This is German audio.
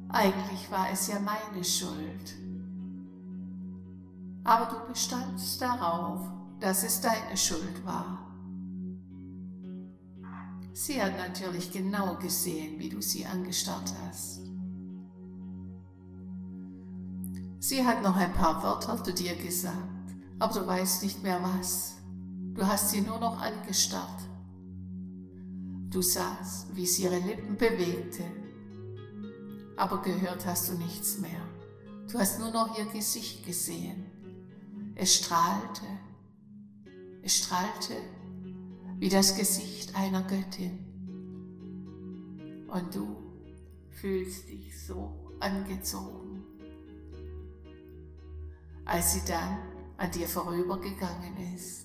Eigentlich war es ja meine Schuld. Aber du bestandst darauf, dass es deine Schuld war. Sie hat natürlich genau gesehen, wie du sie angestarrt hast. Sie hat noch ein paar Wörter zu dir gesagt, aber du weißt nicht mehr was. Du hast sie nur noch angestarrt. Du sahst, wie sie ihre Lippen bewegte, aber gehört hast du nichts mehr. Du hast nur noch ihr Gesicht gesehen. Es strahlte wie das Gesicht einer Göttin. Und du fühlst dich so angezogen. Als sie dann an dir vorübergegangen ist,